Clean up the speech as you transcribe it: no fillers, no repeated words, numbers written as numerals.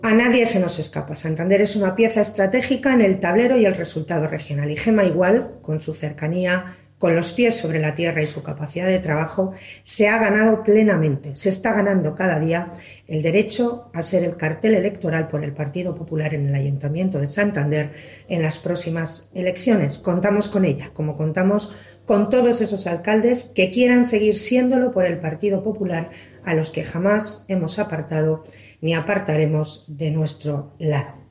A nadie se nos escapa. Santander es una pieza estratégica en el tablero y el resultado regional. Y Gema igual, con su cercanía, con los pies sobre la tierra y su capacidad de trabajo, se ha ganado plenamente, se está ganando cada día el derecho a ser el cartel electoral por el Partido Popular en el Ayuntamiento de Santander en las próximas elecciones. Contamos con ella, como contamos con todos esos alcaldes que quieran seguir siéndolo por el Partido Popular, a los que jamás hemos apartado ni apartaremos de nuestro lado.